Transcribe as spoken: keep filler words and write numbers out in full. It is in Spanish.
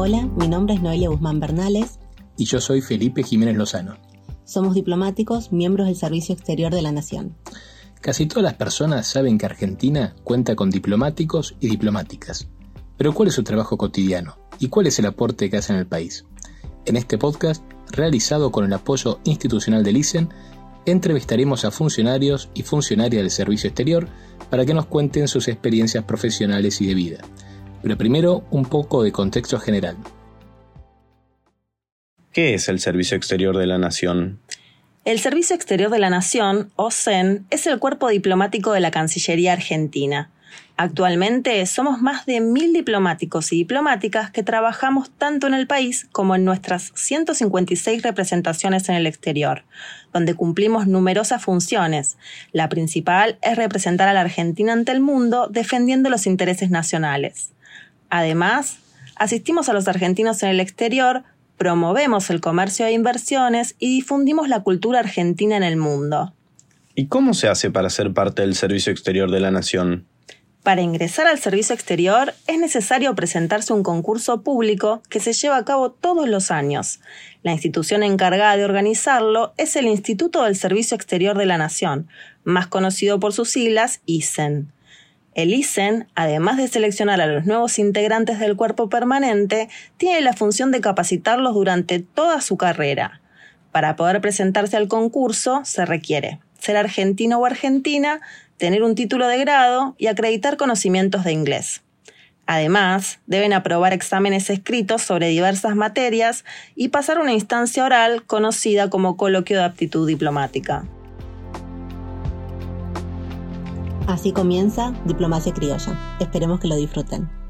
Hola, mi nombre es Noelia Guzmán Bernales. Y yo soy Felipe Jiménez Lozano. Somos diplomáticos, miembros del Servicio Exterior de la Nación. Casi todas las personas saben que Argentina cuenta con diplomáticos y diplomáticas. Pero ¿cuál es su trabajo cotidiano? ¿Y cuál es el aporte que hacen al país? En este podcast, realizado con el apoyo institucional del I S E N, entrevistaremos a funcionarios y funcionarias del Servicio Exterior para que nos cuenten sus experiencias profesionales y de vida. Pero primero, un poco de contexto general. ¿Qué es el Servicio Exterior de la Nación? El Servicio Exterior de la Nación, o S E N, es el cuerpo diplomático de la Cancillería Argentina. Actualmente somos más de mil diplomáticos y diplomáticas que trabajamos tanto en el país como en nuestras ciento cincuenta y seis representaciones en el exterior, donde cumplimos numerosas funciones. La principal es representar a la Argentina ante el mundo defendiendo los intereses nacionales. Además, asistimos a los argentinos en el exterior, promovemos el comercio e inversiones y difundimos la cultura argentina en el mundo. ¿Y cómo se hace para ser parte del Servicio Exterior de la Nación? Para ingresar al Servicio Exterior es necesario presentarse a un concurso público que se lleva a cabo todos los años. La institución encargada de organizarlo es el Instituto del Servicio Exterior de la Nación, más conocido por sus siglas I S E N. El I S E N, además de seleccionar a los nuevos integrantes del cuerpo permanente, tiene la función de capacitarlos durante toda su carrera. Para poder presentarse al concurso se requiere ser argentino o argentina, tener un título de grado y acreditar conocimientos de inglés. Además, deben aprobar exámenes escritos sobre diversas materias y pasar una instancia oral conocida como coloquio de aptitud diplomática. Así comienza Diplomacia Criolla. Esperemos que lo disfruten.